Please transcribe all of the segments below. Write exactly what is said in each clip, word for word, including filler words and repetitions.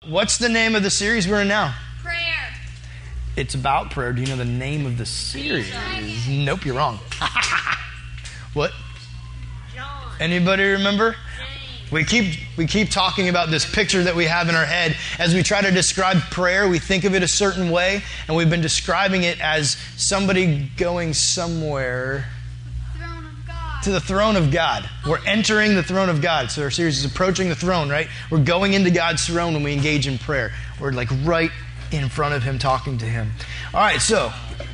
What's the name of the series we're in now? Prayer. It's about prayer. Do you know the name of the series? Nope, you're wrong. What? John. Anybody remember? James. We keep we keep talking about this picture that we have in our head. As we try to describe prayer, we think of it a certain way, and we've been describing it as somebody going somewhere Throne of God. to the throne of God. We're entering the throne of God. So our series is approaching the throne, right? We're going into God's throne when we engage in prayer. We're like right in front of Him, talking to Him. All right, so.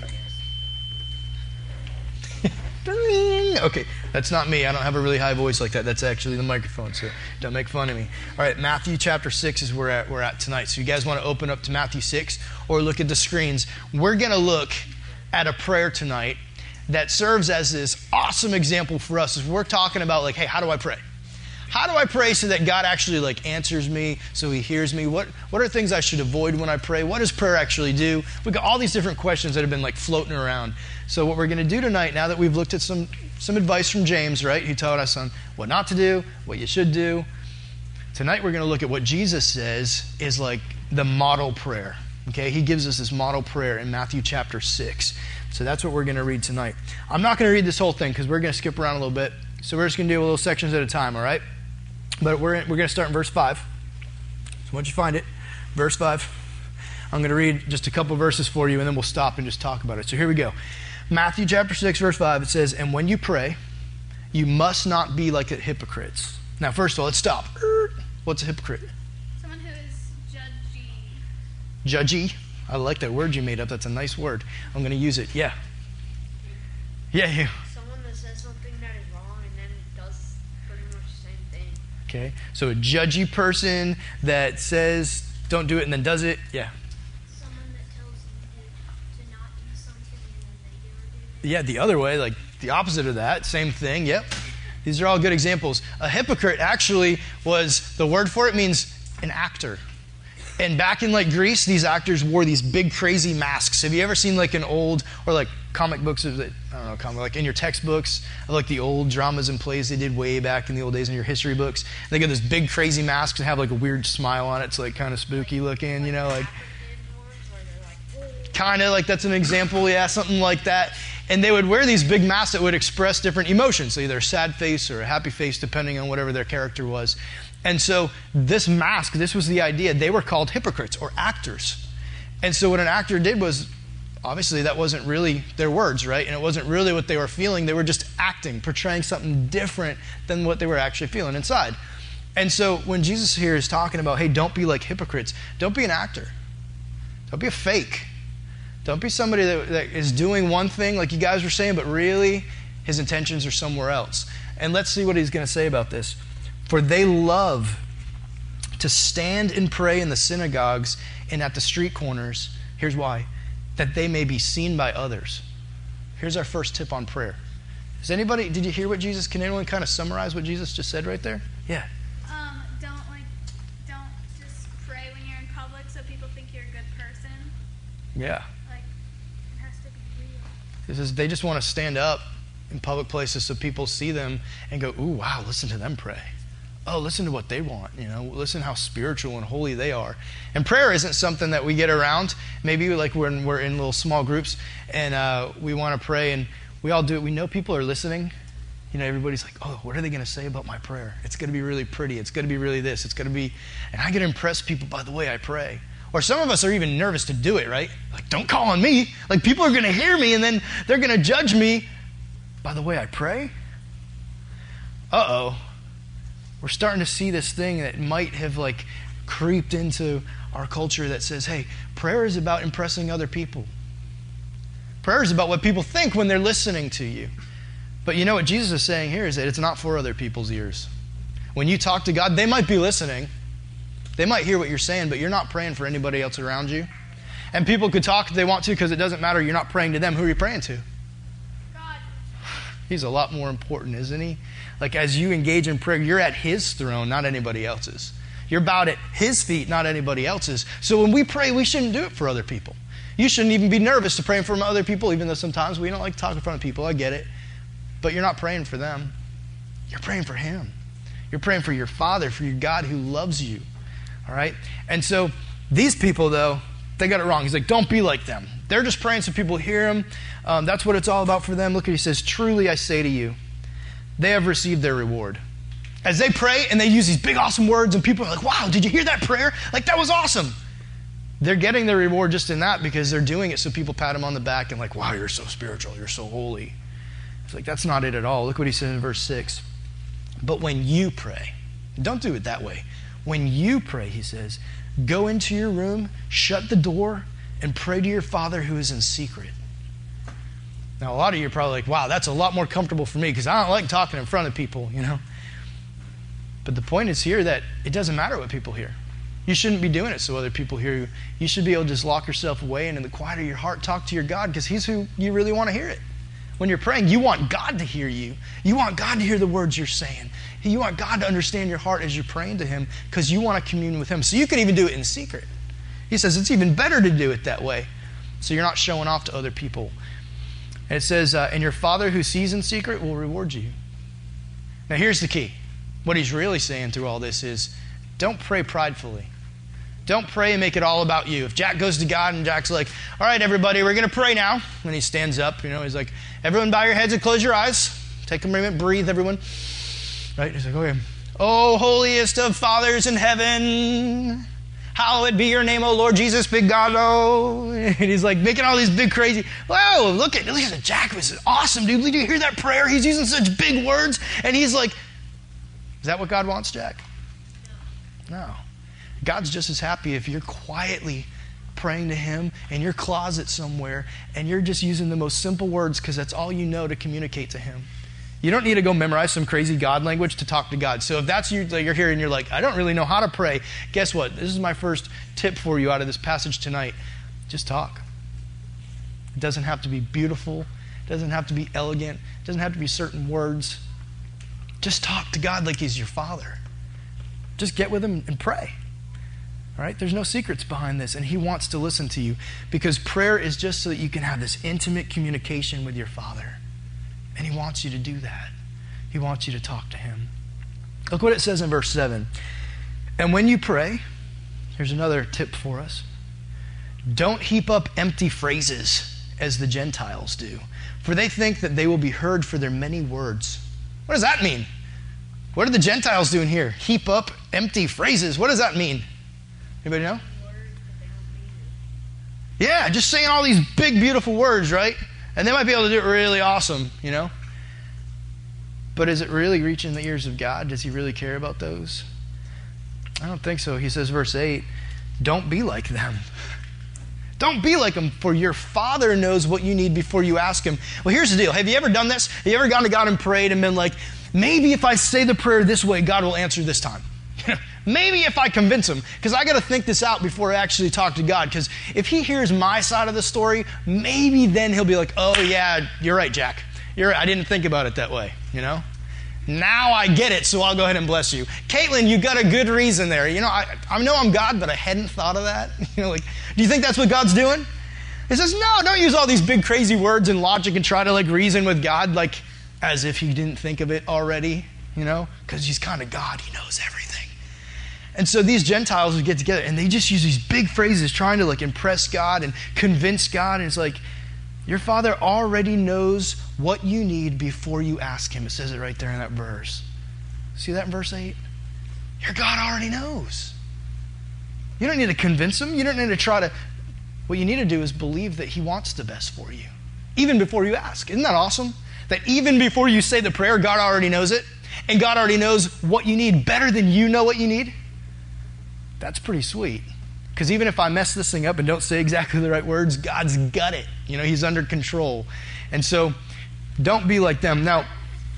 Okay, that's not me. I don't have a really high voice like that. That's actually the microphone, so don't make fun of me. All right, Matthew chapter six is where we're at, we're at tonight. So you guys want to open up to Matthew six or look at the screens. We're going to look at a prayer tonight that serves as this awesome example for us as we're talking about, like, hey, how do I pray? How do I pray so that God actually like answers me, so He hears me? What what are things I should avoid when I pray? What does prayer actually do? We've got all these different questions that have been like floating around. So what we're going to do tonight, now that we've looked at some some advice from James, right? He taught us on what not to do, what you should do. Tonight we're going to look at what Jesus says is like the model prayer. Okay, He gives us this model prayer in Matthew chapter six. So that's what we're going to read tonight. I'm not going to read this whole thing because we're going to skip around a little bit. So we're just going to do little sections at a time, all right? But we're we're going to start in verse five. So once you find it, verse five, I'm going to read just a couple verses for you, and then we'll stop and just talk about it. So here we go. Matthew chapter six, verse five, it says, "And when you pray, you must not be like the hypocrites." Now, first of all, let's stop. What's a hypocrite? Someone who is judgy. Judgy. I like that word you made up. That's a nice word. I'm going to use it. Yeah. Yeah, you. Someone that says something that is wrong and then does pretty much the same thing. Okay. So a judgy person that says don't do it and then does it. Yeah. Someone that tells you to, to not do something and then they do it. Yeah, the other way, like the opposite of that. Same thing. Yep. These are all good examples. A hypocrite actually was, the word for it means an actor. And back in like Greece, these actors wore these big crazy masks. Have you ever seen like an old, or like comic books, of the, I don't know, comic, like in your textbooks, of like the old dramas and plays they did way back in the old days in your history books? They got this big crazy mask and have like a weird smile on it. It's like kind of spooky looking, you know, like kind of like that's an example, yeah, something like that. And they would wear these big masks that would express different emotions, either a sad face or a happy face, depending on whatever their character was. And so this mask, this was the idea. They were called hypocrites or actors. And so what an actor did was, obviously that wasn't really their words, right? And it wasn't really what they were feeling. They were just acting, portraying something different than what they were actually feeling inside. And so when Jesus here is talking about, hey, don't be like hypocrites. Don't be an actor. Don't be a fake. Don't be somebody that, that is doing one thing, like you guys were saying, but really his intentions are somewhere else. And let's see what he's going to say about this. "For they love to stand and pray in the synagogues and at the street corners." Here's why. "That they may be seen by others." Here's our first tip on prayer. Does anybody, did you hear what Jesus, can anyone kind of summarize what Jesus just said right there? Yeah. Um, don't like, don't just pray when you're in public so people think you're a good person. Yeah. Like, it has to be real. This is, they just want to stand up in public places so people see them and go, ooh, wow, listen to them pray. Oh, listen to what they want, you know. Listen how spiritual and holy they are. And prayer isn't something that we get around. Maybe like when we're in little small groups and uh, we want to pray and we all do it. We know people are listening. You know, everybody's like, oh, what are they going to say about my prayer? It's going to be really pretty. It's going to be really this. It's going to be, and I get to impress people by the way I pray. Or some of us are even nervous to do it, right? Like, don't call on me. Like, people are going to hear me and then they're going to judge me by the way I pray. Uh-oh. We're starting to see this thing that might have like creeped into our culture that says, hey, prayer is about impressing other people. Prayer is about what people think when they're listening to you. But you know what Jesus is saying here is that it's not for other people's ears. When you talk to God, they might be listening. They might hear what you're saying, but you're not praying for anybody else around you. And people could talk if they want to because it doesn't matter. You're not praying to them. Who are you praying to? God. He's a lot more important, isn't he? Like as you engage in prayer, you're at his throne, not anybody else's. You're bowed at his feet, not anybody else's. So when we pray, we shouldn't do it for other people. You shouldn't even be nervous to pray for other people, even though sometimes we don't like to talk in front of people. I get it. But you're not praying for them. You're praying for him. You're praying for your Father, for your God who loves you. All right? And so these people, though, they got it wrong. He's like, don't be like them. They're just praying so people hear them. Um, that's what it's all about for them. Look what he says, truly I say to you, they have received their reward. As they pray and they use these big awesome words and people are like, wow, did you hear that prayer? Like, that was awesome. They're getting their reward just in that because they're doing it so people pat them on the back and like, wow, you're so spiritual, you're so holy. It's like, that's not it at all. Look what he says in verse six. But when you pray, don't do it that way. When you pray, he says, go into your room, shut the door, and pray to your Father who is in secret. Now, a lot of you are probably like, wow, that's a lot more comfortable for me because I don't like talking in front of people, you know. But the point is here that it doesn't matter what people hear. You shouldn't be doing it so other people hear you. You should be able to just lock yourself away and in the quiet of your heart talk to your God because he's who you really want to hear it. When you're praying, you want God to hear you. You want God to hear the words you're saying. You want God to understand your heart as you're praying to him because you want to commune with him. So you can even do it in secret. He says it's even better to do it that way so you're not showing off to other people. And it says, uh, and your Father who sees in secret will reward you. Now here's the key. What he's really saying through all this is don't pray pridefully. Don't pray and make it all about you. If Jack goes to God and Jack's like, all right, everybody, we're going to pray now. And he stands up, you know, he's like, everyone bow your heads and close your eyes. Take a moment, breathe, everyone. Right? He's like, okay. Oh, holiest of fathers in heaven, hallowed be your name, O Lord Jesus, big God, oh. And he's like making all these big crazy, whoa, look at, look at Jack. This is awesome, dude. Did you hear that prayer? He's using such big words. And he's like, is that what God wants, Jack? No. God's just as happy if you're quietly praying to him in your closet somewhere and you're just using the most simple words because that's all you know to communicate to him. You don't need to go memorize some crazy God language to talk to God. So if that's you, you're here and you're like, I don't really know how to pray, guess what? This is my first tip for you out of this passage tonight. Just talk. It doesn't have to be beautiful. It doesn't have to be elegant. It doesn't have to be certain words. Just talk to God like he's your Father. Just get with him and pray. All right? There's no secrets behind this, and he wants to listen to you because prayer is just so that you can have this intimate communication with your Father. And he wants you to do that. He wants you to talk to him. Look what it says in verse seven. And when you pray, here's another tip for us. Don't heap up empty phrases as the Gentiles do, for they think that they will be heard for their many words. What does that mean? What are the Gentiles doing here? Heap up empty phrases. What does that mean? Anybody know? Yeah, just saying all these big, beautiful words, right? And they might be able to do it really awesome, you know? But is it really reaching the ears of God? Does he really care about those? I don't think so. He says, verse eight, don't be like them. Don't be like them, for your Father knows what you need before you ask him. Well, here's the deal. Have you ever done this? Have you ever gone to God and prayed and been like, maybe if I say the prayer this way, God will answer this time? Maybe if I convince him, because I got to think this out before I actually talk to God, because if he hears my side of the story, maybe then he'll be like, oh yeah, you're right, Jack. You're right. I didn't think about it that way, you know? Now I get it, so I'll go ahead and bless you. Caitlin, you got a good reason there. You know, I, I know I'm God, but I hadn't thought of that. You know, like, do you think that's what God's doing? He says, no, don't use all these big crazy words and logic and try to like reason with God like as if he didn't think of it already, you know? Because he's kind of God. He knows everything. And so these Gentiles would get together and they just use these big phrases trying to like impress God and convince God. And it's like, your Father already knows what you need before you ask him. It says it right there in that verse. See that in verse eight? Your God already knows. You don't need to convince him. You don't need to try to... What you need to do is believe that he wants the best for you, even before you ask. Isn't that awesome? That even before you say the prayer, God already knows it. And God already knows what you need better than you know what you need. That's pretty sweet. Because even if I mess this thing up and don't say exactly the right words, God's got it. You know, he's under control. And so, don't be like them. Now,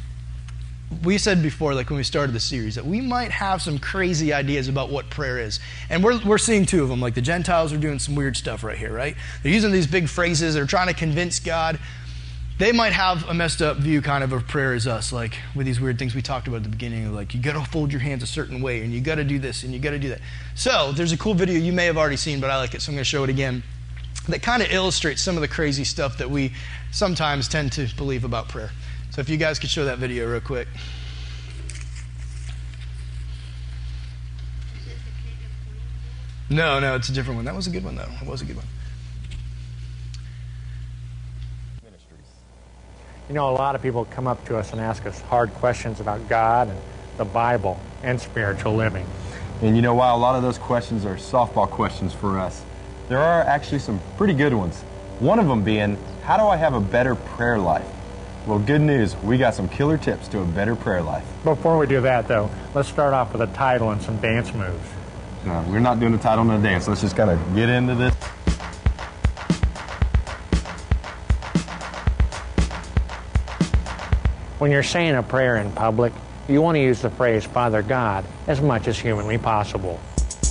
we said before, like when we started the series, that we might have some crazy ideas about what prayer is. And we're we're seeing two of them. Like the Gentiles are doing some weird stuff right here, right? They're using these big phrases. They're trying to convince God. They might have a messed up view kind of of prayer as us, like with these weird things we talked about at the beginning, like you got to fold your hands a certain way, and you got to do this, and you got to do that. So there's a cool video you may have already seen, but I like it, so I'm going to show it again, that kind of illustrates some of the crazy stuff that we sometimes tend to believe about prayer. So if you guys could show that video real quick. Is it the King of Queens? No, no, it's a different one. That was a good one, though. It was a good one. You know, a lot of people come up to us and ask us hard questions about God and the Bible and spiritual living. And you know, while a lot of those questions are softball questions for us, there are actually some pretty good ones. One of them being, how do I have a better prayer life? Well, good news, we got some killer tips to a better prayer life. Before we do that, though, let's start off with a title and some dance moves. No, we're not doing a title and a dance. Let's just kind of get into this. When you're saying a prayer in public, you want to use the phrase Father God as much as humanly possible.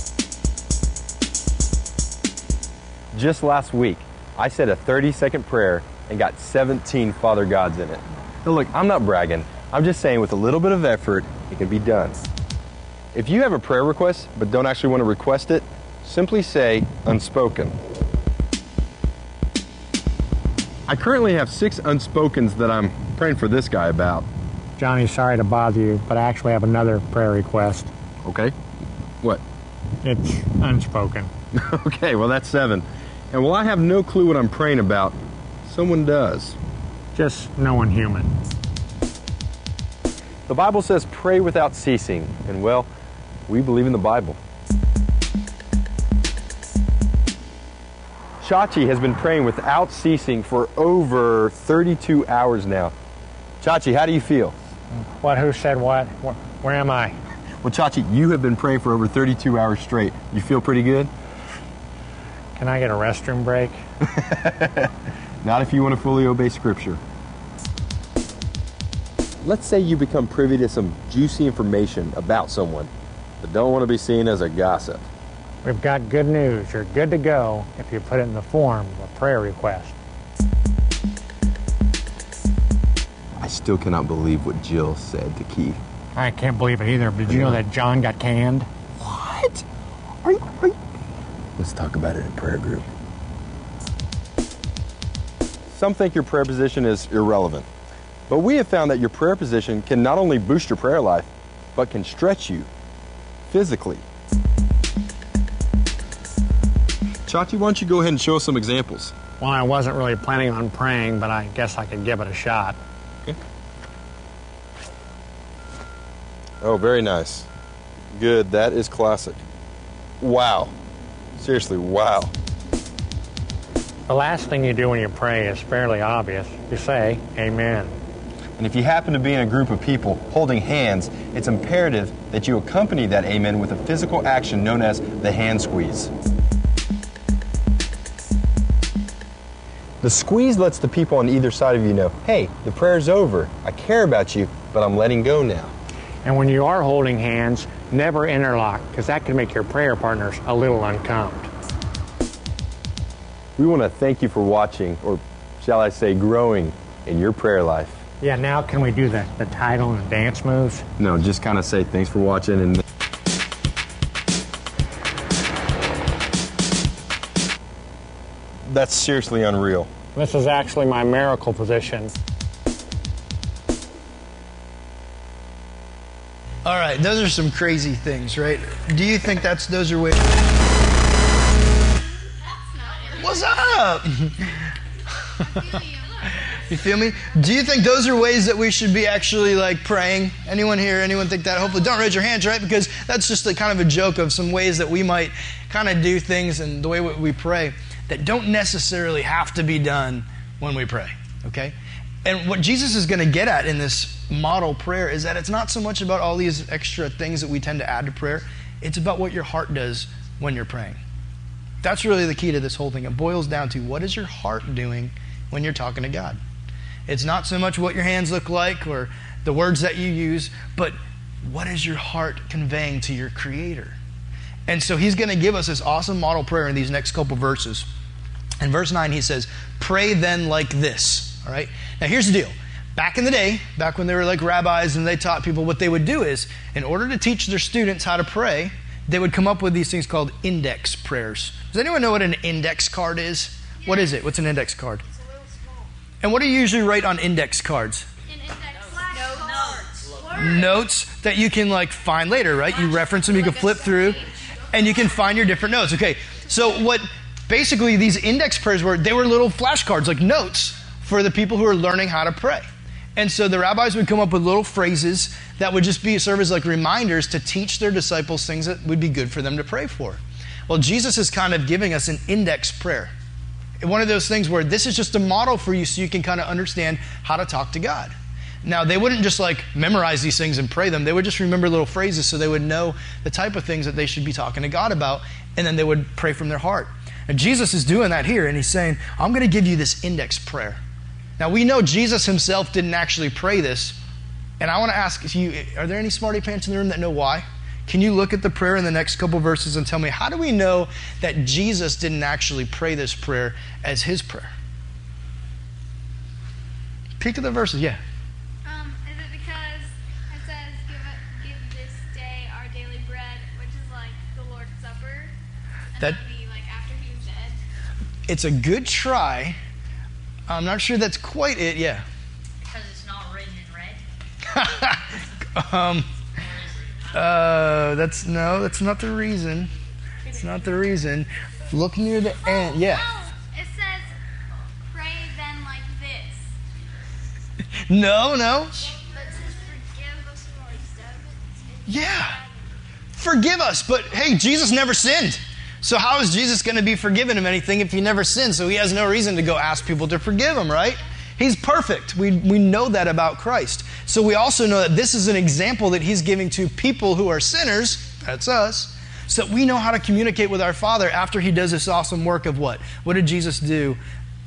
Just last week, I said a thirty-second prayer and got seventeen Father Gods in it. Now look, I'm not bragging. I'm just saying with a little bit of effort, it can be done. If you have a prayer request but don't actually want to request it, simply say unspoken. I currently have six unspokens that I'm praying for this guy about. Johnny, sorry to bother you, but I actually have another prayer request. Okay. What? It's unspoken. Okay, well that's seven. And while I have no clue what I'm praying about, someone does. Just no one human. The Bible says pray without ceasing, and well, we believe in the Bible. Chachi has been praying without ceasing for over thirty-two hours now. Chachi, how do you feel? What, who said what? Where, where am I? Well, Chachi, you have been praying for over thirty-two hours straight. You feel pretty good? Can I get a restroom break? Not if you want to fully obey Scripture. Let's say you become privy to some juicy information about someone, but don't want to be seen as a gossip. We've got good news. You're good to go if you put it in the form of a prayer request. I still cannot believe what Jill said to Keith. I can't believe it either. Did you know that John got canned? What? Are you, are you... Let's talk about it in prayer group. Some think your prayer position is irrelevant, but we have found that your prayer position can not only boost your prayer life, but can stretch you physically. Chachi, why don't you go ahead and show us some examples? Well, I wasn't really planning on praying, but I guess I could give it a shot. Okay. Oh, very nice. Good, that is classic. Wow. Seriously, wow. The last thing you do when you pray is fairly obvious. You say, Amen. And if you happen to be in a group of people holding hands, it's imperative that you accompany that amen with a physical action known as the hand squeeze. The squeeze lets the people on either side of you know, hey, the prayer's over. I care about you, but I'm letting go now. And when you are holding hands, never interlock, because that can make your prayer partners a little uncomfortable. We want to thank you for watching, or shall I say growing, in your prayer life. Yeah, now can we do the, the title and the dance moves? No, just kind of say thanks for watching and... That's seriously unreal. This is actually my miracle position. All right, those are some crazy things, right? Do you think that's those are ways? What's up? You feel me? Do you think those are ways that we should be actually like praying? Anyone here? Anyone think that? Hopefully, don't raise your hands, right? Because that's just a kind of a joke of some ways that we might kind of do things and the way we pray that don't necessarily have to be done when we pray. Okay? And what Jesus is going to get at in this model prayer is that it's not so much about all these extra things that we tend to add to prayer. It's about what your heart does when you're praying. That's really the key to this whole thing. It boils down to what is your heart doing when you're talking to God? It's not so much what your hands look like or the words that you use, but what is your heart conveying to your Creator? And so he's going to give us this awesome model prayer in these next couple verses. In verse nine, he says, pray then like this. All right? Now, here's the deal. Back in the day, back when they were like rabbis and they taught people, what they would do is, in order to teach their students how to pray, they would come up with these things called index prayers. Does anyone know what an index card is? Yeah. What is it? What's an index card? It's a little small. And what do you usually write on index cards? An index flashcards. Notes that you can like find later, right? You reference them, you can flip through. And you can find your different notes. Okay, so what basically these index prayers were, they were little flashcards, like notes for the people who are learning how to pray. And so the rabbis would come up with little phrases that would just be serve as like reminders to teach their disciples things that would be good for them to pray for. Well, Jesus is kind of giving us an index prayer. One of those things where this is just a model for you so you can kind of understand how to talk to God. Now, they wouldn't just like memorize these things and pray them. They would just remember little phrases so they would know the type of things that they should be talking to God about, and then they would pray from their heart. And Jesus is doing that here, and he's saying, I'm going to give you this index prayer. Now, we know Jesus himself didn't actually pray this, and I want to ask you, are there any smarty pants in the room that know why? Can you look at the prayer in the next couple verses and tell me, how do we know that Jesus didn't actually pray this prayer as his prayer? Peek at the verses, yeah. Um, is it because it says, give, it, give this day our daily bread, which is like the Lord's Supper, and That- that would be like after he was dead? It's a good try. I'm not sure that's quite it, yeah. Because it's not written in red. um, uh, that's, no, that's not the reason. It's not the reason. Look near the end, yeah. Oh, it says, pray then like this. No, no. But it says forgive us of our sins. Yeah. Forgive us, but hey, Jesus never sinned. So how is Jesus going to be forgiven of anything if he never sinned? So he has no reason to go ask people to forgive him, right? He's perfect. We, we know that about Christ. So we also know that this is an example that he's giving to people who are sinners, that's us, so that we know how to communicate with our Father after he does this awesome work of what? What did Jesus do?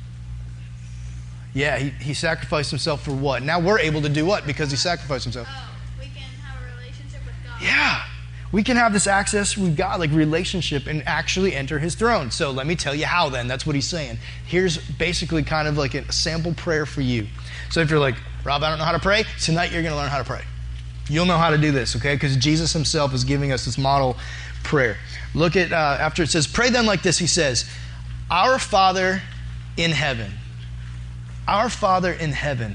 Yeah, he, he sacrificed himself for what? Now we're able to do what? Because he sacrificed himself. Oh, we can have a relationship with God. Yeah. We can have this access with God, like relationship, and actually enter his throne. So let me tell you how then. That's what he's saying. Here's basically kind of like a sample prayer for you. So if you're like, Rob, I don't know how to pray, tonight you're going to learn how to pray. You'll know how to do this, okay? Because Jesus himself is giving us this model prayer. Look at, uh, after it says, pray then like this, he says, Our Father in heaven. Our Father in heaven.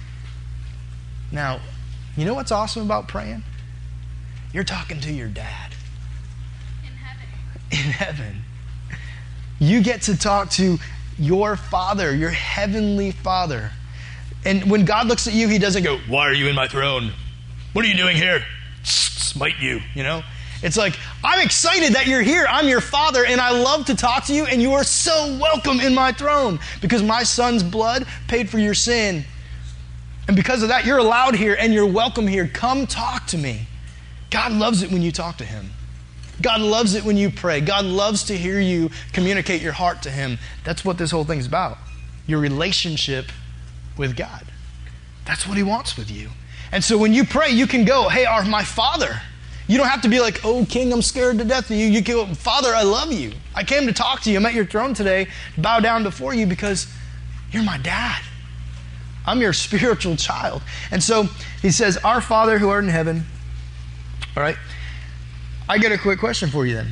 Now, you know what's awesome about praying? You're talking to your dad In heaven. in heaven. You get to talk to your Father, your heavenly Father. And when God looks at you, he doesn't go, why are you in my throne? What are you doing here? Smite you, you know? It's like, I'm excited that you're here. I'm your Father, and I love to talk to you, and you are so welcome in my throne because my Son's blood paid for your sin. And because of that, you're allowed here, and you're welcome here. Come talk to me. God loves it when you talk to him. God loves it when you pray. God loves to hear you communicate your heart to him. That's what this whole thing's about. Your relationship with God. That's what he wants with you. And so when you pray, you can go, hey, our my Father. You don't have to be like, oh, King, I'm scared to death of you. You can go, Father, I love you. I came to talk to you. I'm at your throne today, bow down before you because you're my dad. I'm your spiritual child. And so he says, our Father who art in heaven. All right? I got a quick question for you then.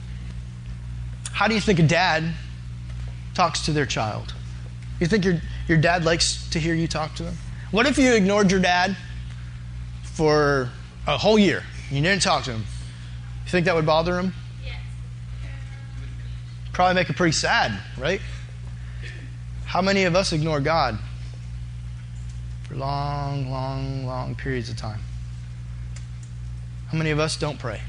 How do you think a dad talks to their child? You think your, your dad likes to hear you talk to them? What if you ignored your dad for a whole year? You didn't talk to him. You think that would bother him? Yes. Probably make it pretty sad, right? How many of us ignore God for long, long, long periods of time? How many of us don't pray?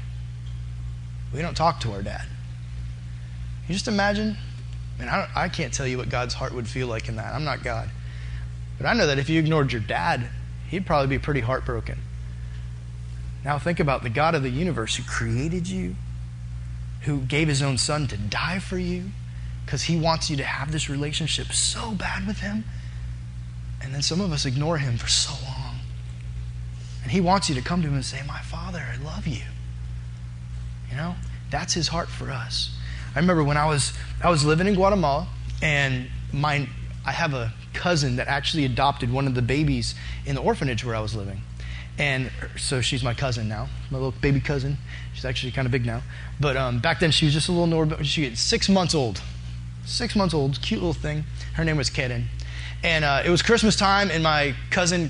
We don't talk to our dad. You just imagine, I mean, I, don't, I can't tell you what God's heart would feel like in that. I'm not God. But I know that if you ignored your dad, he'd probably be pretty heartbroken. Now think about the God of the universe who created you, who gave his own son to die for you, because he wants you to have this relationship so bad with him. And then some of us ignore him for so long. And he wants you to come to him and say, my Father, I love you. You know, that's his heart for us. I remember when I was I was living in Guatemala, and my I have a cousin that actually adopted one of the babies in the orphanage where I was living. And so she's my cousin now, my little baby cousin. She's actually kind of big now. But um, back then she was just a little Nor- she was six months old. Six months old, cute little thing. Her name was Karen. And uh, it was Christmas time, and my cousin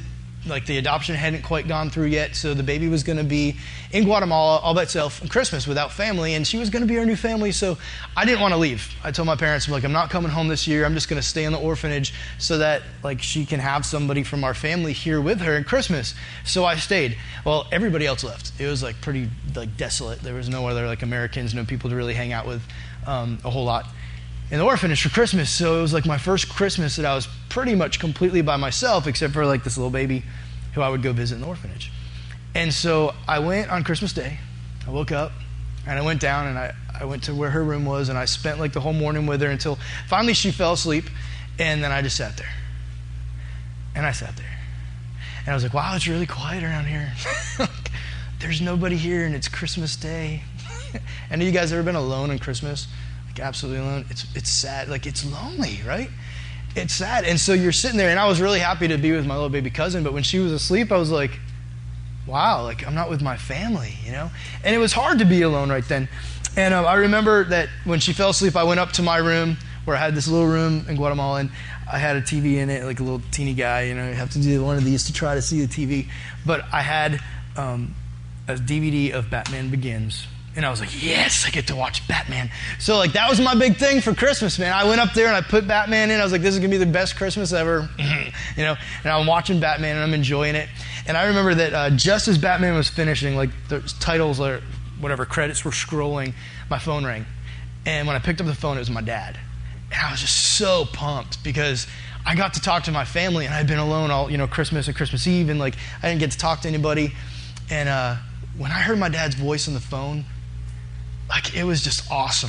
like the adoption hadn't quite gone through yet, so the baby was going to be in Guatemala all by itself on Christmas without family, and she was going to be our new family, so I didn't want to leave. I told my parents, I'm like, I'm not coming home this year. I'm just going to stay in the orphanage so that like she can have somebody from our family here with her at Christmas. So I stayed. Well, everybody else left. It was like pretty like desolate. There was no other like Americans, no people to really hang out with um, a whole lot in the orphanage for Christmas. So it was like my first Christmas that I was pretty much completely by myself, except for like this little baby who I would go visit in the orphanage. And so I went on Christmas Day. I woke up and I went down and I, I went to where her room was, and I spent like the whole morning with her until finally she fell asleep, and then I just sat there. And I sat there. And I was like, wow, it's really quiet around here. There's nobody here and it's Christmas Day. And have you guys ever been alone on Christmas? Like absolutely alone. It's it's sad. Like it's lonely, right? It's sad. And so you're sitting there, and I was really happy to be with my little baby cousin, but when she was asleep, I was like, wow, like I'm not with my family, you know? And it was hard to be alone right then. And um, I remember that when she fell asleep, I went up to my room where I had this little room in Guatemala, and I had a T V in it, like a little teeny guy, you know, you have to do one of these to try to see the T V. But I had um, a D V D of Batman Begins. And I was like, yes, I get to watch Batman. So, like, that was my big thing for Christmas, man. I went up there and I put Batman in. I was like, this is going to be the best Christmas ever. You know, and I'm watching Batman and I'm enjoying it. And I remember that uh, just as Batman was finishing, like, the titles or whatever, credits were scrolling, my phone rang. And when I picked up the phone, it was my dad. And I was just so pumped because I got to talk to my family, and I'd been alone all, you know, Christmas and Christmas Eve, and, like, I didn't get to talk to anybody. And uh, when I heard my dad's voice on the phone, like, it was just awesome.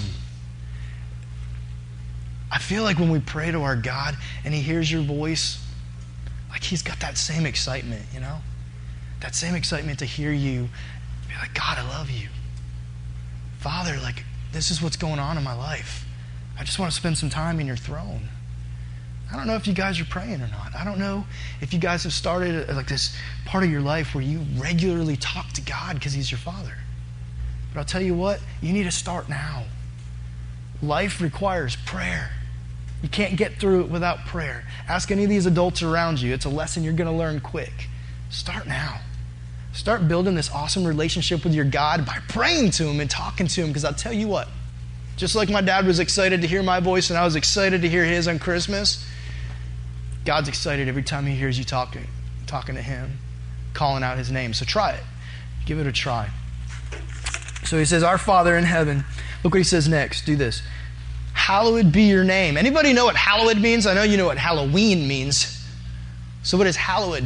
I feel like when we pray to our God and He hears your voice, like He's got that same excitement, you know? That same excitement to hear you be like, God, I love you. Father, like, this is what's going on in my life. I just want to spend some time in your throne. I don't know if you guys are praying or not. I don't know if you guys have started like this part of your life where you regularly talk to God because He's your Father. But I'll tell you what, you need to start now. Life requires prayer. You can't get through it without prayer. Ask any of these adults around you. It's a lesson you're going to learn quick. Start now. Start building this awesome relationship with your God by praying to Him and talking to Him, because I'll tell you what, just like my dad was excited to hear my voice and I was excited to hear his on Christmas, God's excited every time He hears you talking, talking to Him, calling out His name. So try it. Give it a try. So He says, our Father in heaven. Look what He says next. Do this. Hallowed be your name. Anybody know what hallowed means? I know you know what Halloween means. So what is hallowed?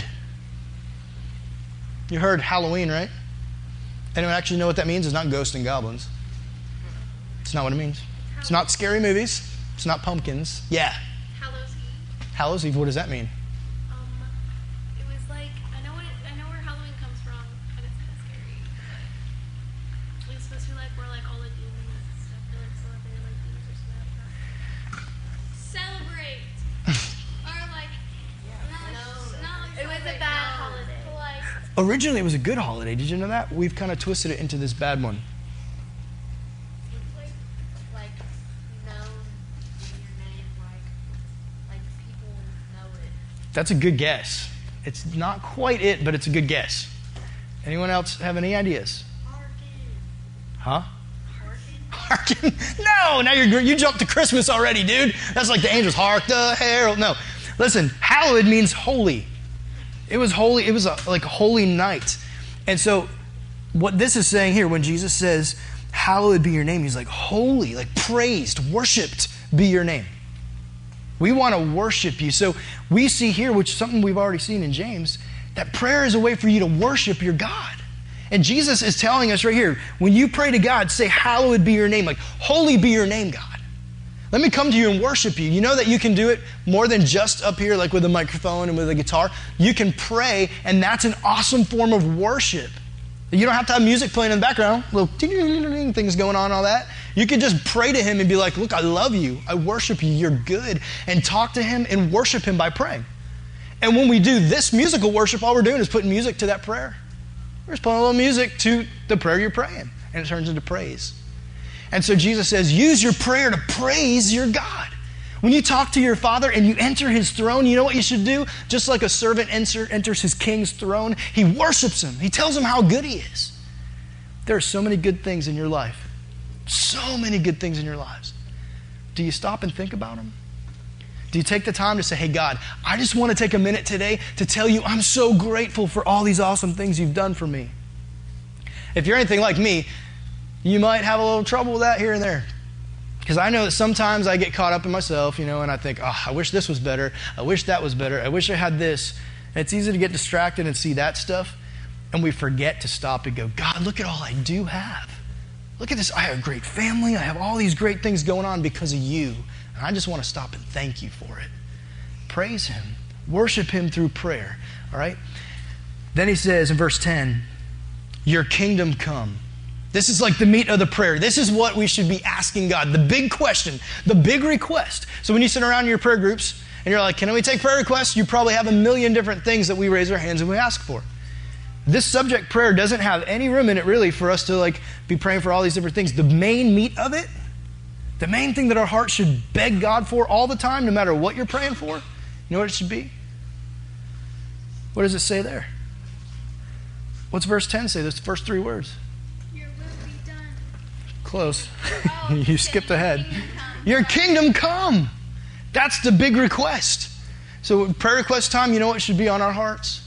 You heard Halloween, right? Anyone actually know what that means? It's not ghosts and goblins. It's not what it means. It's not scary movies. It's not pumpkins. Yeah. Hallows Eve. Hallows Eve, what does that mean? Um, it was like, I know what it, I know where Halloween comes from, but it's kind of scary. It's supposed to be like where like all the demons and stuff, they like celebrate like demons or something like that. Celebrate! Or like, not, No. not like It was a celebrate, bad no. holiday. But, like, Originally, it was a good holiday. Did you know that? We've kind of twisted it into this bad one. It's like, like, known in your name, like, like people know it. That's a good guess. It's not quite it, but it's a good guess. Anyone else have any ideas? Harken. Huh? Harken? Harken? No, now you're you jumped to Christmas already, dude. That's like the angels. Hark the herald. No, listen. Hallowed means holy. It was holy. It was a, like a holy night, and so what this is saying here, when Jesus says, "Hallowed be your name," He's like holy, like praised, worshipped be your name. We want to worship you. So we see here, which is something we've already seen in James, that prayer is a way for you to worship your God. And Jesus is telling us right here, when you pray to God, say, hallowed be your name, like holy be your name, God. Let me come to you and worship you. You know that you can do it more than just up here, like with a microphone and with a guitar. You can pray, and that's an awesome form of worship. You don't have to have music playing in the background, little ding-ding-ding-ding things going on, all that. You can just pray to Him and be like, look, I love you. I worship you. You're good. And talk to Him and worship Him by praying. And when we do this musical worship, all we're doing is putting music to that prayer. We're just putting a little music to the prayer you're praying, and it turns into praise. And so Jesus says, use your prayer to praise your God. When you talk to your Father and you enter His throne, you know what you should do? Just like a servant enter, enters his king's throne, he worships Him. He tells Him how good He is. There are so many good things in your life. So many good things in your lives. Do you stop and think about them? Do you take the time to say, hey, God, I just want to take a minute today to tell you I'm so grateful for all these awesome things you've done for me. If you're anything like me, you might have a little trouble with that here and there. Because I know that sometimes I get caught up in myself, you know, and I think, oh, I wish this was better. I wish that was better. I wish I had this. And it's easy to get distracted and see that stuff. And we forget to stop and go, God, look at all I do have. Look at this. I have a great family. I have all these great things going on because of you. And I just want to stop and thank you for it. Praise Him. Worship Him through prayer. All right? Then he says in verse ten, your kingdom come. This is like the meat of the prayer. This is what we should be asking God. The big question, the big request. So when you sit around in your prayer groups and you're like, can we take prayer requests? You probably have a million different things that we raise our hands and we ask for. This subject prayer doesn't have any room in it really for us to like be praying for all these different things. The main meat of it, the main thing that our heart should beg God for all the time, no matter what you're praying for, you know what it should be? What does it say there? What's verse ten say? Those first three words. Your will be done. Close. Oh, You skipped ahead. Your kingdom come. That's the big request. So prayer request time, you know what should be on our hearts?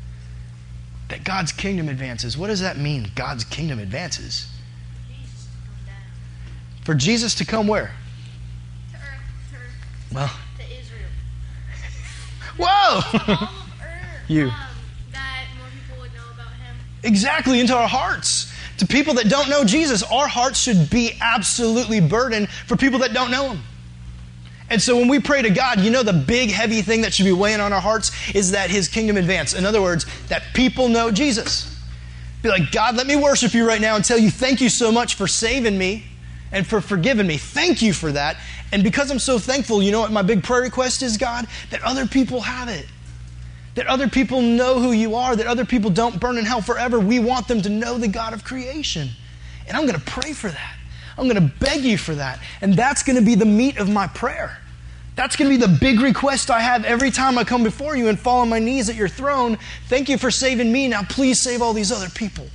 That God's kingdom advances. What does that mean? God's kingdom advances. Jesus to come down. For Jesus to come where? To earth, to earth, Well, to Israel. whoa! All of earth. You. Um, that more people would know about Him. Exactly, into our hearts. To people that don't know Jesus, our hearts should be absolutely burdened for people that don't know Him. And so when we pray to God, you know the big heavy thing that should be weighing on our hearts is that His kingdom advance. In other words, that people know Jesus. Be like, God, let me worship you right now and tell you thank you so much for saving me and for forgiving me. Thank you for that. And because I'm so thankful, you know what my big prayer request is, God? That other people have it. That other people know who you are. That other people don't burn in hell forever. We want them to know the God of creation. And I'm going to pray for that. I'm going to beg you for that. And that's going to be the meat of my prayer. That's going to be the big request I have every time I come before you and fall on my knees at your throne. Thank you for saving me. Now please save all these other people.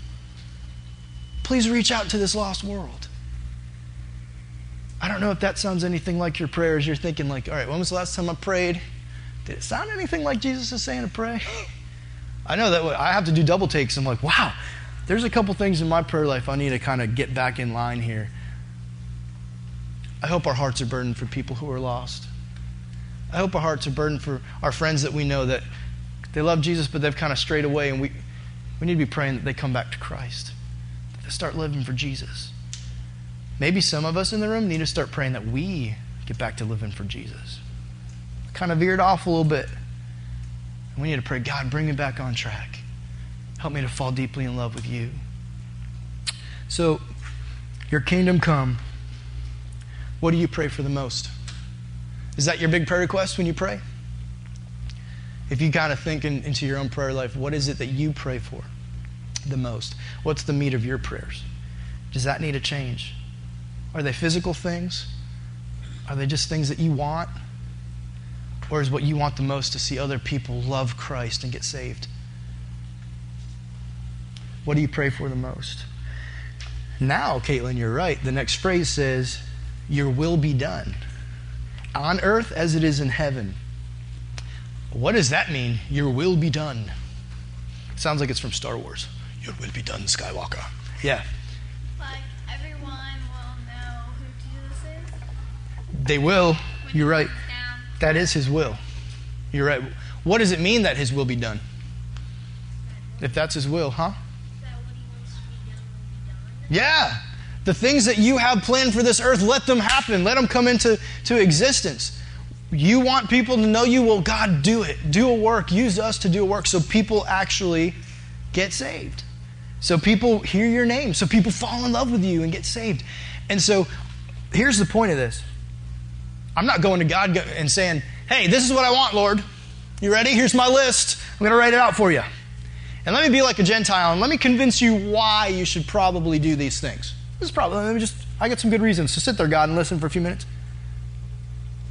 Please reach out to this lost world. I don't know if that sounds anything like your prayers. You're thinking like, all right, when was the last time I prayed? Did it sound anything like Jesus is saying to pray? I know that I have to do double takes. I'm like, wow, there's a couple things in my prayer life I need to kind of get back in line here. I hope our hearts are burdened for people who are lost. I hope our hearts are burdened for our friends that we know that they love Jesus, but they've kind of strayed away, and we, we need to be praying that they come back to Christ, that they start living for Jesus. Maybe some of us in the room need to start praying that we get back to living for Jesus. Kind of veered off a little bit. And we need to pray, God, bring me back on track. Help me to fall deeply in love with you. So, your kingdom come. What do you pray for the most? Is that your big prayer request when you pray? If you kind of think in, into your own prayer life, what is it that you pray for the most? What's the meat of your prayers? Does that need a change? Are they physical things? Are they just things that you want? Or is what you want the most to see other people love Christ and get saved? What do you pray for the most? Now, Caitlin, you're right. The next phrase says, your will be done on earth as it is in heaven. What does that mean? Your will be done. Sounds like it's from Star Wars. Your will be done, Skywalker. Yeah. Like, everyone will know who Jesus is. They will. When You're he right. comes down. That is His will. You're right. What does it mean that His will be done? If that's His will, huh? That what He wants to be done will be done. Yeah. The things that you have planned for this earth, let them happen. Let them come into to existence. You want people to know you? Well, God, do it. Do a work. Use us to do a work so people actually get saved. So people hear your name. So people fall in love with you and get saved. And so here's the point of this. I'm not going to God and saying, hey, this is what I want, Lord. You ready? Here's my list. I'm going to write it out for you. And let me be like a Gentile and let me convince you why you should probably do these things. This is probably, let me just, I got some good reasons to sit there, God, and listen for a few minutes.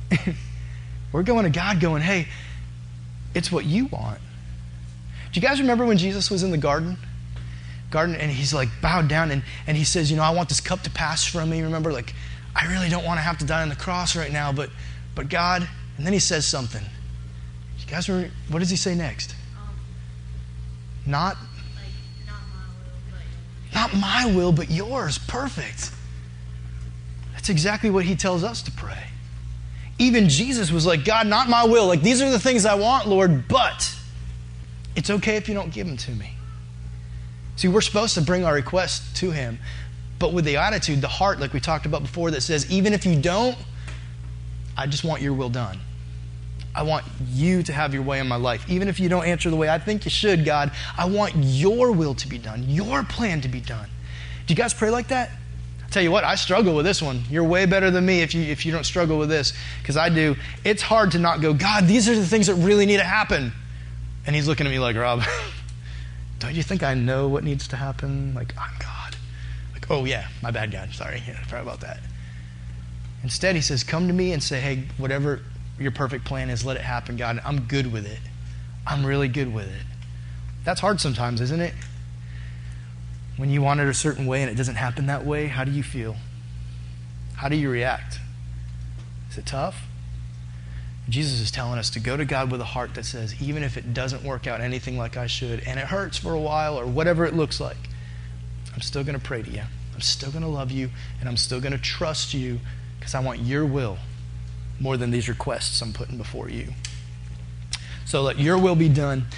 We're going to God going, hey, it's what you want. Do you guys remember when Jesus was in the garden? Garden, and he's like bowed down, and, and he says, you know, I want this cup to pass from me. Remember, like, I really don't want to have to die on the cross right now, but but God, and then he says something. You guys remember, what does he say next? Um, Not, like, not my will, but yours. not my will, but yours. Perfect. That's exactly what he tells us to pray. Even Jesus was like, God, not my will. Like, these are the things I want, Lord, but it's okay if you don't give them to me. See, we're supposed to bring our requests to him, but with the attitude, the heart, like we talked about before, that says, even if you don't, I just want your will done. I want you to have your way in my life. Even if you don't answer the way I think you should, God, I want your will to be done, your plan to be done. Do you guys pray like that? I'll tell you what, I struggle with this one. You're way better than me if you if you don't struggle with this, because I do. It's hard to not go, God, these are the things that really need to happen. And he's looking at me like, Rob, don't you think I know what needs to happen? Like, I'm God. Like, oh yeah, my bad, God. Sorry, yeah, sorry about that. Instead, he says, come to me and say, hey, whatever your perfect plan is, let it happen, God. I'm good with it. I'm really good with it. That's hard sometimes, isn't it? When you want it a certain way and it doesn't happen that way, how do you feel? How do you react? Is it tough? Jesus is telling us to go to God with a heart that says, even if it doesn't work out anything like I should, and it hurts for a while or whatever it looks like, I'm still going to pray to you. I'm still going to love you, and I'm still going to trust you because I want your will more than these requests I'm putting before you. So let your will be done.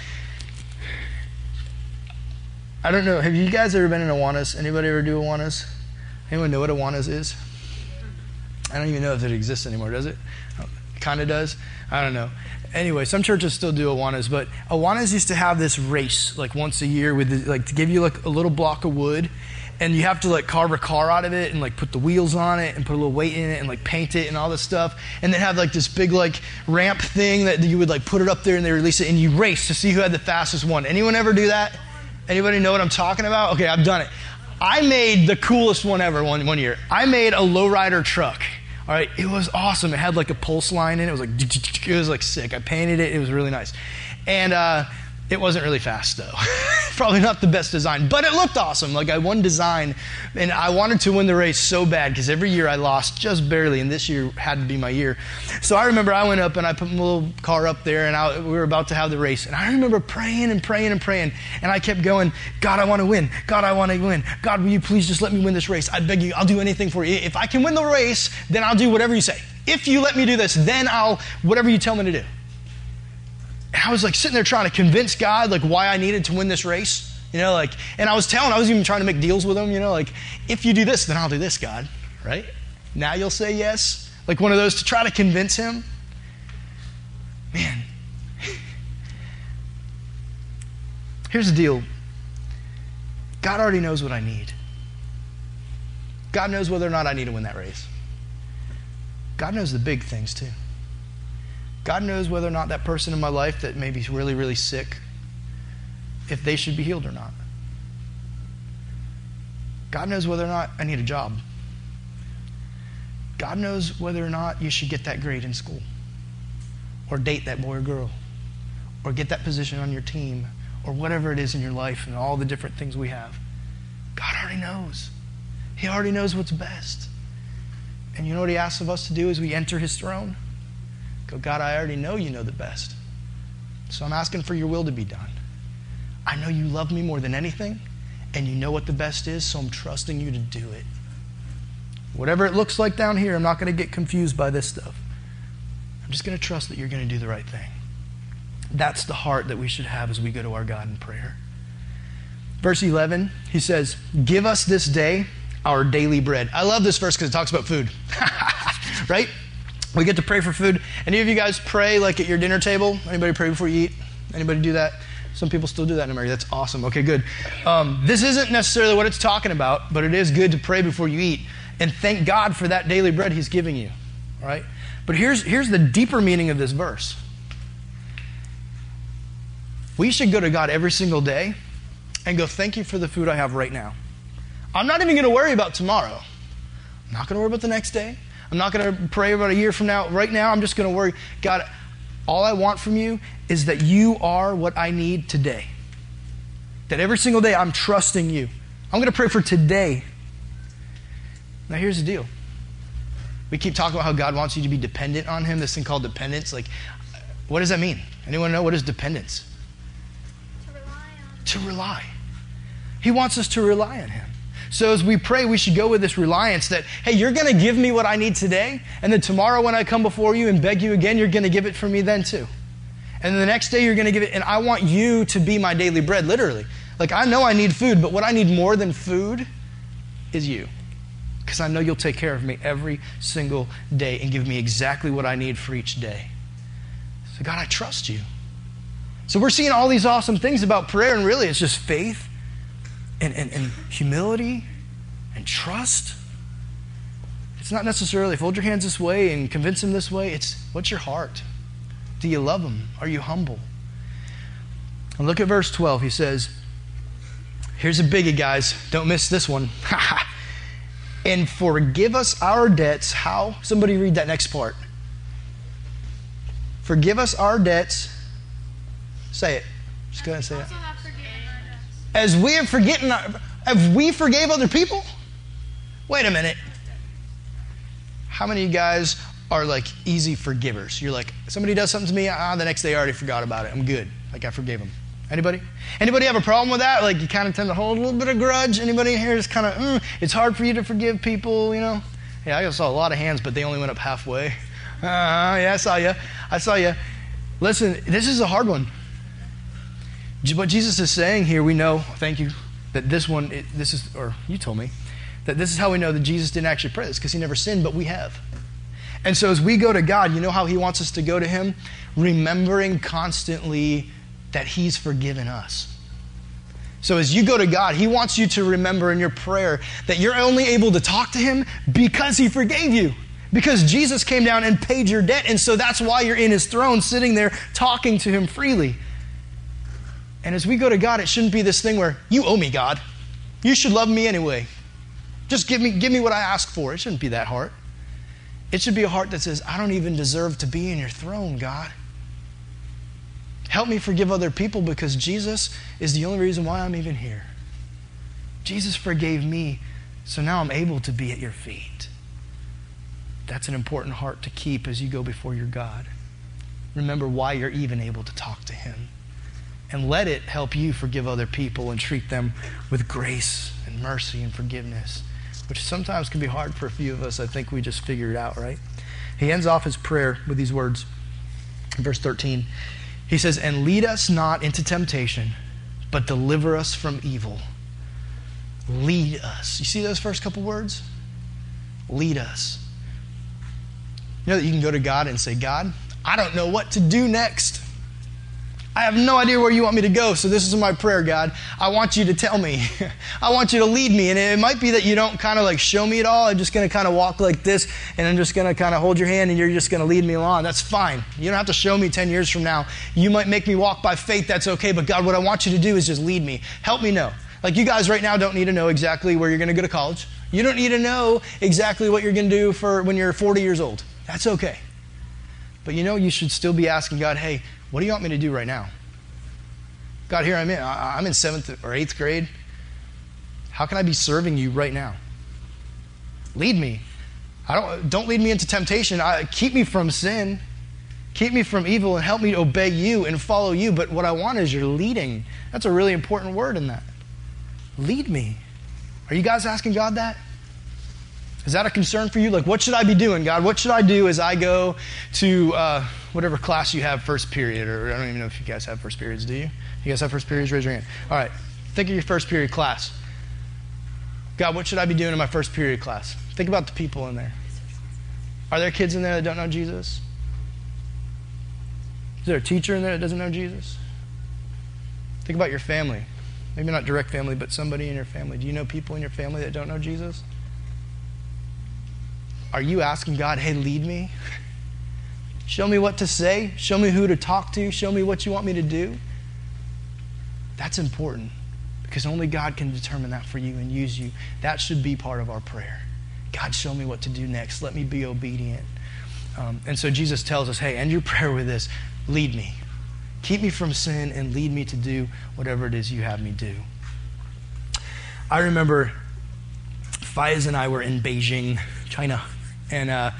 I don't know, have you guys ever been in Awanas? Anybody ever do Awanas? Anyone know what Awanas is? I don't even know if it exists anymore, does it? It kind of does. I don't know. Anyway, some churches still do Awanas, but Awanas used to have this race like once a year with the, like to give you like a little block of wood, and you have to like carve a car out of it and like put the wheels on it and put a little weight in it and like paint it and all this stuff, and then have like this big like ramp thing that you would like put it up there and they release it and you race to see who had the fastest one. Anyone ever do that? Anybody know what I'm talking about? Okay, I've done it. I made the coolest one ever one, one year. I made a lowrider truck. All right, it was awesome. It had like a pulse line in it. It was like, it was like sick. I painted it. It was really nice. And uh, it wasn't really fast though. Probably not the best design, but it looked awesome. Like I won design, and I wanted to win the race so bad because every year I lost just barely, and this year had to be my year. So I remember I went up and I put my little car up there, and I, we were about to have the race. And I remember praying and praying and praying, and I kept going, God, I want to win. God, I want to win. God, will you please just let me win this race? I beg you, I'll do anything for you. If I can win the race, then I'll do whatever you say. If you let me do this, then I'll, whatever you tell me to do. And I was like sitting there trying to convince God like why I needed to win this race. You know, like, and I was telling, I was even trying to make deals with him, you know, like, if you do this, then I'll do this, God, right? Now you'll say yes. Like one of those to try to convince him. Man. Here's the deal. God already knows what I need. God knows whether or not I need to win that race. God knows the big things too. God knows whether or not that person in my life that may be really, really sick, if they should be healed or not. God knows whether or not I need a job. God knows whether or not you should get that grade in school, or date that boy or girl, or get that position on your team, or whatever it is in your life and all the different things we have. God already knows. He already knows what's best. And you know what he asks of us to do as we enter his throne? Go, God, I already know you know the best. So I'm asking for your will to be done. I know you love me more than anything, and you know what the best is, so I'm trusting you to do it. Whatever it looks like down here, I'm not going to get confused by this stuff. I'm just going to trust that you're going to do the right thing. That's the heart that we should have as we go to our God in prayer. Verse eleven, he says, give us this day our daily bread. I love this verse because it talks about food. Right? We get to pray for food. Any of you guys pray like at your dinner table? Anybody pray before you eat? Anybody do that? Some people still do that in America. That's awesome. Okay, good. Um, this isn't necessarily what it's talking about, but it is good to pray before you eat and thank God for that daily bread he's giving you. All right? But here's, here's the deeper meaning of this verse. We should go to God every single day and go, thank you for the food I have right now. I'm not even going to worry about tomorrow. I'm not going to worry about the next day. I'm not going to pray about a year from now. Right now, I'm just going to worry. God, all I want from you is that you are what I need today. That every single day I'm trusting you. I'm going to pray for today. Now here's the deal. We keep talking about how God wants you to be dependent on him, this thing called dependence. Like, what does that mean? Anyone know what is dependence? To rely on. To rely. He wants us to rely on him. So as we pray, we should go with this reliance that, hey, you're going to give me what I need today, and then tomorrow when I come before you and beg you again, you're going to give it for me then too. And then the next day you're going to give it, and I want you to be my daily bread, literally. Like, I know I need food, but what I need more than food is you. Because I know you'll take care of me every single day and give me exactly what I need for each day. So God, I trust you. So we're seeing all these awesome things about prayer, and really it's just faith and, and, and humility and trust. It's not necessarily fold your hands this way and convince him this way. It's what's your heart? Do you love him? Are you humble? And look at verse twelve. He says, here's a biggie, guys. Don't miss this one. And forgive us our debts. How? Somebody read that next part. Forgive us our debts. Say it. Just go ahead and say it. Also have forgiven our debts. As we have forgotten, have we forgave other people? Wait a minute. How many of you guys are like easy forgivers? You're like, somebody does something to me, ah, the next day I already forgot about it. I'm good. Like I forgave them. Anybody? Anybody have a problem with that? Like you kind of tend to hold a little bit of grudge? Anybody in here is kind of, mm, it's hard for you to forgive people, you know? Yeah, I saw a lot of hands, but they only went up halfway. Uh, yeah, I saw you. I saw you. Listen, this is a hard one. What Jesus is saying here, we know, thank you, that this one, it, this is, or you told me, that this is how we know that Jesus didn't actually pray this, because he never sinned, but we have. And so as we go to God, you know how he wants us to go to him? Remembering constantly that he's forgiven us. So as you go to God, he wants you to remember in your prayer that you're only able to talk to him because he forgave you. Because Jesus came down and paid your debt. And so that's why you're in his throne, sitting there talking to him freely. And as we go to God, it shouldn't be this thing where, you owe me, God. You should love me anyway. Just give me, give me what I ask for. It shouldn't be that heart. It should be a heart that says, I don't even deserve to be in your throne, God. Help me forgive other people because Jesus is the only reason why I'm even here. Jesus forgave me, so now I'm able to be at your feet. That's an important heart to keep as you go before your God. Remember why you're even able to talk to him. And let it help you forgive other people and treat them with grace and mercy and forgiveness, which sometimes can be hard for a few of us. I think we just figure it out, right? He ends off his prayer with these words in verse thirteen. He says, and lead us not into temptation, but deliver us from evil. Lead us. You see those first couple words? Lead us. You know that you can go to God and say, God, I don't know what to do next. I have no idea where you want me to go, so this is my prayer, God. I want you to tell me. I want you to lead me. And it might be that you don't kind of like show me it all. I'm just going to kind of walk like this, and I'm just going to kind of hold your hand, and you're just going to lead me along. That's fine. You don't have to show me ten years from now. You might make me walk by faith. That's okay. But God, what I want you to do is just lead me. Help me know. Like you guys right now don't need to know exactly where you're going to go to college. You don't need to know exactly what you're going to do for when you're forty years old. That's okay. But you know, you should still be asking God, hey, what do you want me to do right now? God, here I'm in. I'm in seventh or eighth grade. How can I be serving you right now? Lead me. I don't don't lead me into temptation. I, keep me from sin. Keep me from evil and help me to obey you and follow you. But what I want is your leading. That's a really important word in that. Lead me. Are you guys asking God that? Is that a concern for you? Like, what should I be doing, God? What should I do as I go to uh, whatever class you have first period? Or I don't even know if you guys have first periods, do you? You guys have first periods? Raise your hand. All right. Think of your first period class. God, what should I be doing in my first period class? Think about the people in there. Are there kids in there that don't know Jesus? Is there a teacher in there that doesn't know Jesus? Think about your family. Maybe not direct family, but somebody in your family. Do you know people in your family that don't know Jesus? Are you asking God, hey, lead me? Show me what to say. Show me who to talk to. Show me what you want me to do. That's important because only God can determine that for you and use you. That should be part of our prayer. God, show me what to do next. Let me be obedient. Um, and so Jesus tells us, hey, end your prayer with this. Lead me. Keep me from sin and lead me to do whatever it is you have me do. I remember Faiz and I were in Beijing, China. And uh,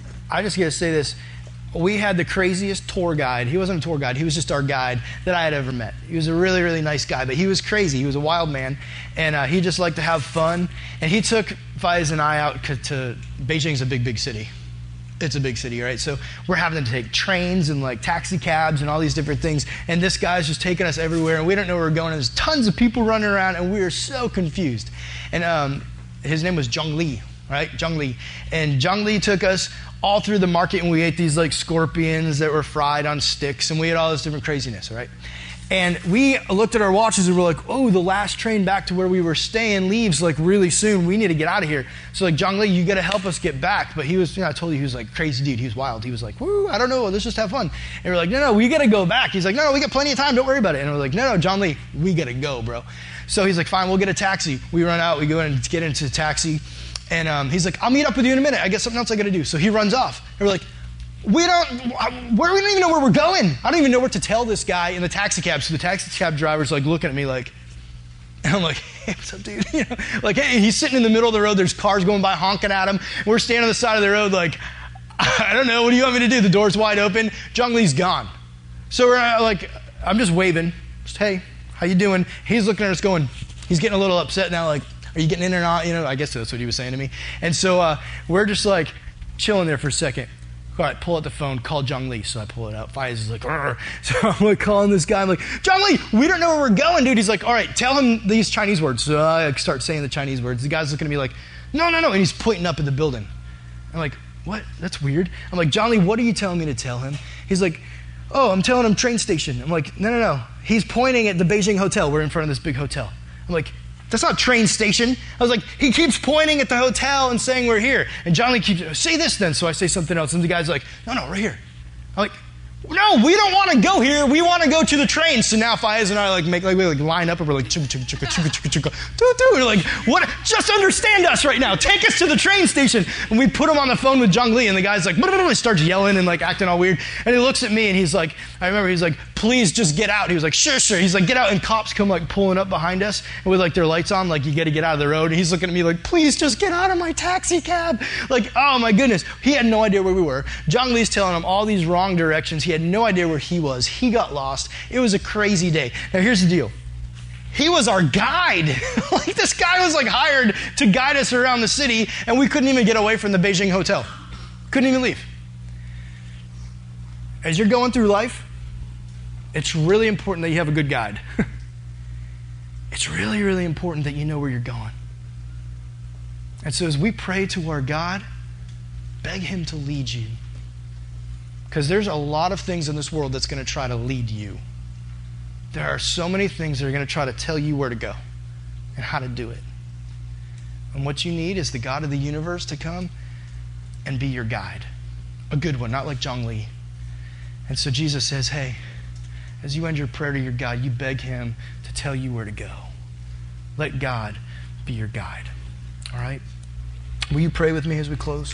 I just got to say this. We had the craziest tour guide. He wasn't a tour guide. He was just our guide that I had ever met. He was a really, really nice guy, but he was crazy. He was a wild man, and uh, he just liked to have fun. And he took Faiz and I out to, to Beijing's a big, big city. It's a big city, right? So we're having to take trains and like taxi cabs and all these different things. And this guy's just taking us everywhere, and we don't know where we're going. And there's tons of people running around, and we are so confused. And um, his name was Zhang Li, right? Zhang Li. And Zhang Li took us all through the market, and we ate these like scorpions that were fried on sticks, and we ate all this different craziness, right? And we looked at our watches and we're like, oh, the last train back to where we were staying leaves like really soon. We need to get out of here. So like, Zhang Li, you got to help us get back. But he was, you know, I told you he was like crazy dude. He was wild. He was like, woo, I don't know. Let's just have fun. And we're like, no, no, we got to go back. He's like, no, no, we got plenty of time. Don't worry about it. And we're like, no, no, Zhang Li, we got to go, bro. So he's like, fine, we'll get a taxi. We run out. We go in and get into the taxi. And um, he's like, I'll meet up with you in a minute. I got something else I got to do. So he runs off. And we're like, we don't, where, we don't even know where we're going. I don't even know what to tell this guy in the taxi cab. So the taxi cab driver's like looking at me like, and I'm like, hey, what's up, dude? You know, like, hey, he's sitting in the middle of the road. There's cars going by honking at him. We're standing on the side of the road like, I don't know. What do you want me to do? The door's wide open. Zhang Li's gone. So we're uh, like, I'm just waving. Just, hey, how you doing? He's looking at us going, he's getting a little upset now. Like, are you getting in or not? You know, I guess that's what he was saying to me. And so uh, we're just like chilling there for a second. All right, pull out the phone, call Zhang Li. So I pull it out. Faiz is like, arr. So I'm like calling this guy. I'm like, Zhang Li, we don't know where we're going, dude. He's like, all right, tell him these Chinese words. So I start saying the Chinese words. The guy's looking at me like, no, no, no. And he's pointing up at the building. I'm like, what? That's weird. I'm like, Zhang Li, what are you telling me to tell him? He's like, oh, I'm telling him train station. I'm like, no, no, no. He's pointing at the Beijing hotel. We're in front of this big hotel. I'm like, that's not train station. I was like, he keeps pointing at the hotel and saying we're here. And Zhang Li keeps, say this then. So I say something else. And the guy's like, no, no, we're here. I'm like, no, we don't want to go here. We want to go to the train. So now Faiz and I like make like we like line up and we're like chugga chugga chugga chugga chugga chugga doo doo. We're like, what? Just understand us right now. Take us to the train station. And we put him on the phone with Zhang Li, and the guy's like, he starts yelling and like acting all weird. And he looks at me and he's like, I remember he's like, please just get out. He was like, sure, sure. He's like, get out. And cops come like pulling up behind us and with like their lights on, like you got to get out of the road. And he's looking at me like, please just get out of my taxi cab. Like, oh my goodness. He had no idea where we were. Zhang Li's telling him all these wrong directions. He had no idea where he was. He got lost. It was a crazy day. Now here's the deal. He was our guide. Like this guy was like hired to guide us around the city, and we couldn't even get away from the Beijing hotel. Couldn't even leave. As you're going through life, it's really important that you have a good guide. It's really, really important that you know where you're going. And so as we pray to our God, beg him to lead you. Because there's a lot of things in this world that's going to try to lead you. There are so many things that are going to try to tell you where to go and how to do it. And what you need is the God of the universe to come and be your guide. A good one, not like Zhang Li. And so Jesus says, hey, as you end your prayer to your God, you beg him to tell you where to go. Let God be your guide. All right? Will you pray with me as we close?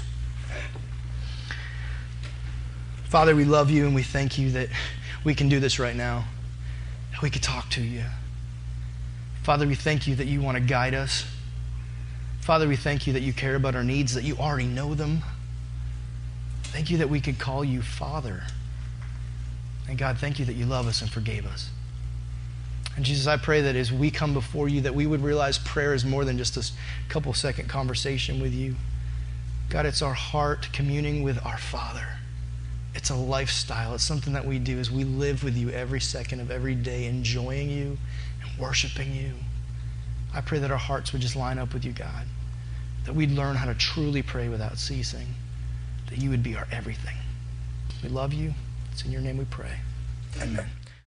Father, we love you and we thank you that we can do this right now. That we can talk to you. Father, we thank you that you want to guide us. Father, we thank you that you care about our needs, that you already know them. Thank you that we can call you Father. And God, thank you that you love us and forgave us. And Jesus, I pray that as we come before you, that we would realize prayer is more than just a couple second conversation with you. God, it's our heart communing with our Father. It's a lifestyle. It's something that we do as we live with you every second of every day, enjoying you and worshiping you. I pray that our hearts would just line up with you, God. That we'd learn how to truly pray without ceasing. That you would be our everything. We love you. It's in your name we pray. Amen.